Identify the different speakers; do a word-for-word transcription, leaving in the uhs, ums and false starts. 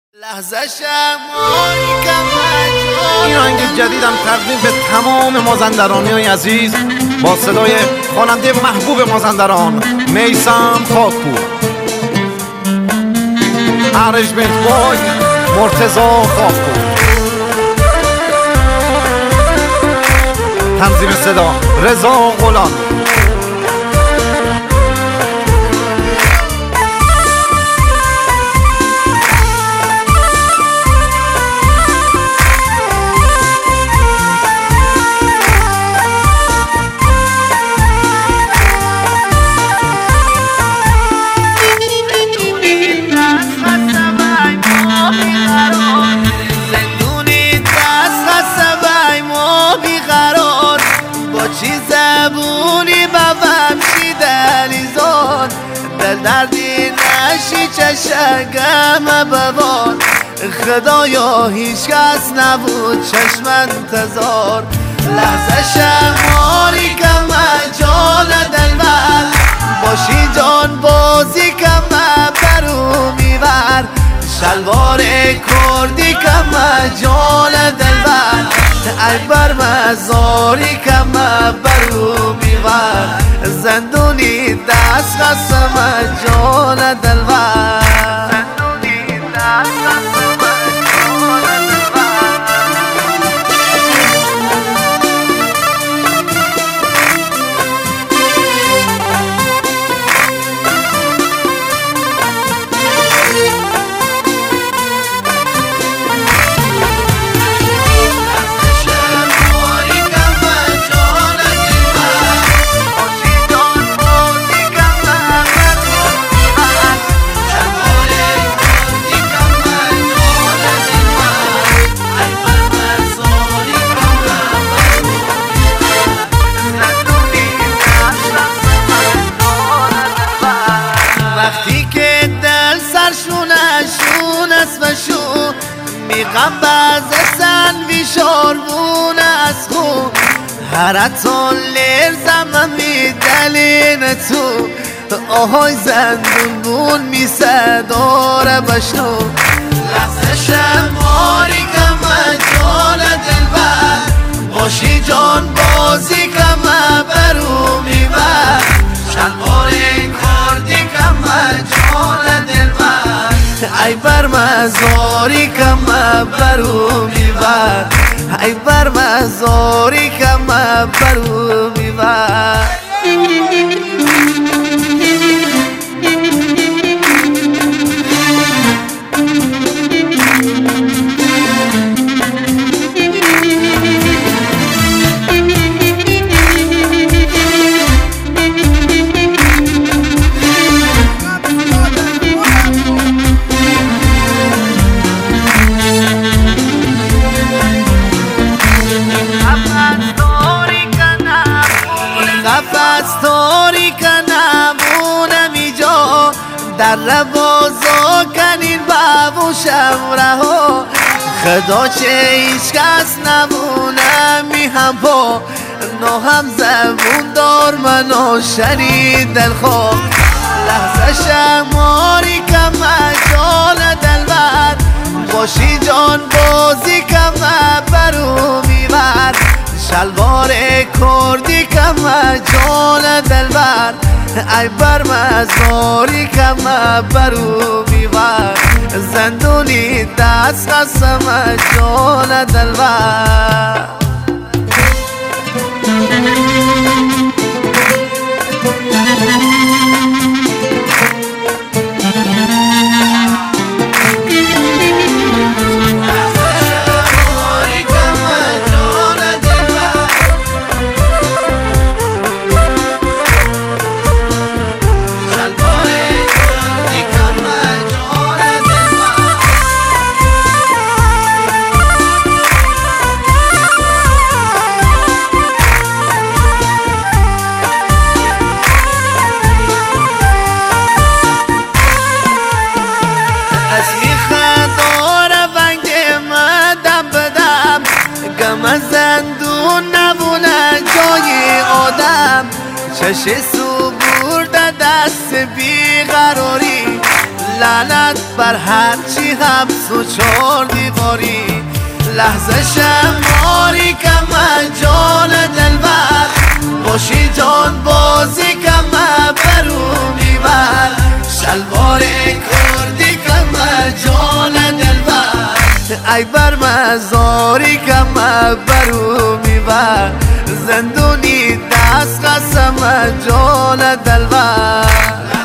Speaker 1: این آهنگ جدیدم تقدیم به تمام مازندرانی‌های عزیز با صدای خواننده محبوب مازندران میثم خاکپور. ارنجمنت بای مرتضی خاکپور. تنظیم صدا رضا غلام.
Speaker 2: دردی نشی چشگم ببار خدایا هیچ کس نبود چشم انتظار لحظه شماری کم جان دلبر باشی جان بازی کم برو میبر شلوار کردی کم جان دلبر ای بر مزاری کم برو میبر زندونی دست قسم جان دلبر زندونی دست قسم جان دلبر وقتی که دل سرشونه شون است و شون میغم باز سن بیشاربونه از خون هرتون لرزم می دلین تو آهای زندون بون می صداره بشنو لحظه شماری کم جان دلبر باشی جان بازی کم برو میبر شلوار کردی کم جان دلبر ای بر مزاری کم برو میبر ای بر مزاری کم برو میبر قفص کنمونم ایجا در ربازا کنین بابوشم رها خدا چه هیچ کس نمونم می هم با نو هم زبون دار منو شنید دلخواه لحظه شماری کم جان دلبر باشی جان بازی کم برو میبر شلوار کردی کم جان دلبر ای بر مزاری کم برو میبر زندونی دست قسم جان دلبر زندون نمونه جای آدم چش سو برده دست بیقراری لعنت بر هرچی حبس و چار دیواری لحظه شماری کم جان دلبر باشی جان بازی کم برو میبر شلوار کردی کم جان دلبر ای بر مزاری کم برو میبر زندونی دست قسم جان دلبر